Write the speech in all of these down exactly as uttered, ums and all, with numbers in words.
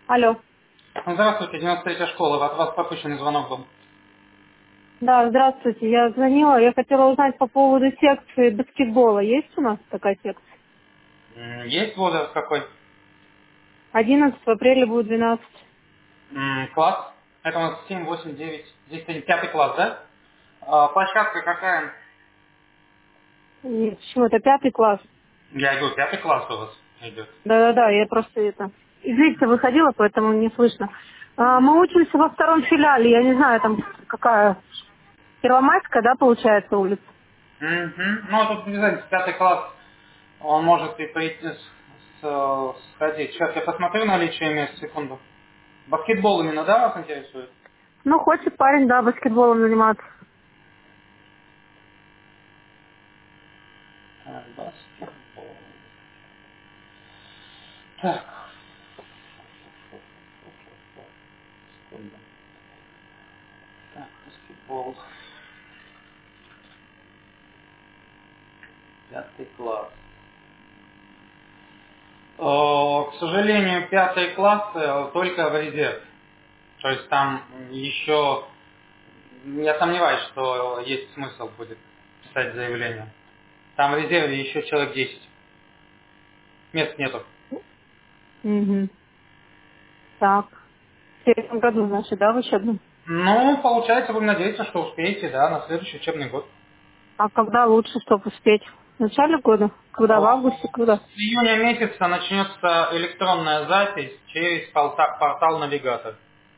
Алло. Здравствуйте, девяносто третья школа. От вас пропущенный звонок был. Да, здравствуйте. Я звонила. Я хотела узнать по поводу секции баскетбола. Есть у нас такая секция? М, Есть возраст какой? одиннадцатого апреля будет двенадцать. М, Класс? Это у нас семь, восемь, девять. Здесь пятый класс, да? А, Площадка какая? Нет, почему это пятый класс? Я иду, пятый класс у вас идет. Да-да-да, я просто это... Из лифта выходила, поэтому не слышно. А, мы учимся во втором филиале. Я не знаю, там какая... Первомайская, да, получается, улица? Мгм. Ну, а тут не знаю, пятый класс, он может и прийти с- с- сходить. Сейчас я посмотрю наличие мест, секунду. Баскетбол именно, да, вас интересует? Ну, хочет парень, да, баскетболом заниматься. Так, баскетбол. Так. Секунду. Так, баскетбол. Пятый класс. Э, К сожалению, пятый класс э, только в резерв. То есть там еще, я сомневаюсь, что есть смысл будет писать заявление. Там в резерве еще человек десять. Мест нету. Угу. Так. В следующем году, значит, да, в учебном? Ну, получается, будем надеяться, что успеете, да, на следующий учебный год. А когда лучше, чтобы успеть? В начале года? Когда? В О, августе? Когда? С июня месяца начнется электронная запись через полта- портал «Навигатор».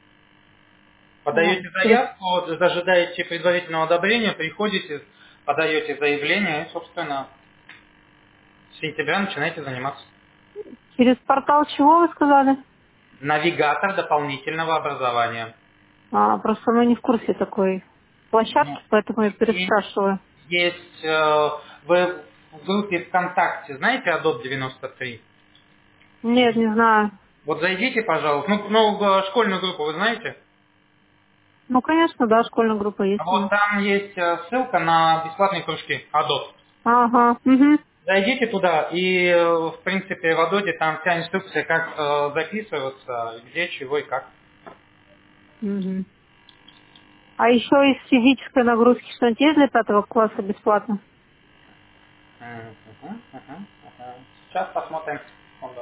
А, Подаете через... заявку, дожидаете предварительного одобрения, приходите, подаете заявление и, собственно, с сентября начинаете заниматься. через портал чего вы сказали? Навигатор дополнительного образования. А, просто мы не в курсе такой Ну, площадки, поэтому я и переспрашиваю. есть, э, вы в группе ВКонтакте знаете Adobe девяносто три? Нет, не знаю. Вот зайдите, пожалуйста. Ну, ну, э, школьную группу вы знаете? Ну, конечно, да, школьная группа есть у Вот нас. там есть э, ссылка на бесплатные кружки Adobe. Ага, угу, Зайдите туда, и, э, в принципе, в Adobe там вся инструкция, как э, записываться, где, чего и как. угу. А еще из физической нагрузки что-нибудь есть для пятого класса бесплатно? Мгм, мгм, мгм. Сейчас посмотрим. Секунду.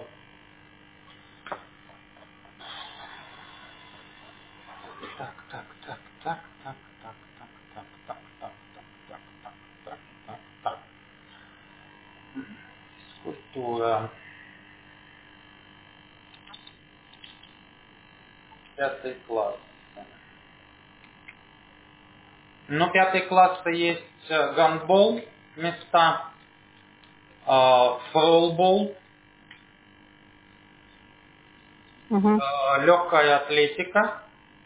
Так, так, так, так, так, так, так, так, так, так, так, так, так, так, так, так. Физкультура. Пятый класс. Ну, пятый класс есть э, гандбол, места, э, фролбол, Угу. э, легкая атлетика.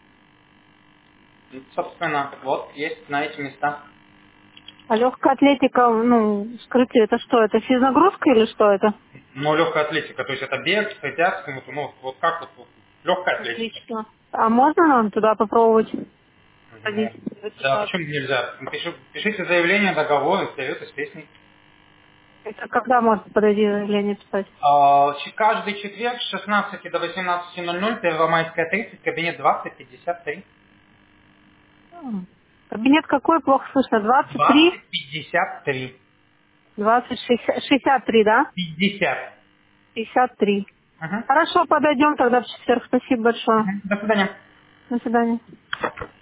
И, собственно, вот есть на эти места. А легкая атлетика, ну, скажите, это что, это физнагрузка или что это? Ну, легкая атлетика, то есть это бег, препятствия, вот, ну, вот как вот, вот легкая атлетика. Отлично. А можно нам туда попробовать ходить, Ну, да, записаться? почему нельзя? Пиши- пишите заявление, договор, и вперед из песни. Это когда можно подойти заявление писать? А, ч- Каждый четверг с шестнадцати до восемнадцати ноль ноль, Первомайская тридцать, кабинет двадцать пятьдесят три. М. Кабинет какой, плохо слышно? двадцать три, двадцать пятьдесят три. двадцать шестьдесят, шестьдесят три, да? пятьдесят. пятьдесят три. Мгм. Хорошо, подойдем тогда в четверг. Спасибо большое. Мгм. До свидания. До свидания.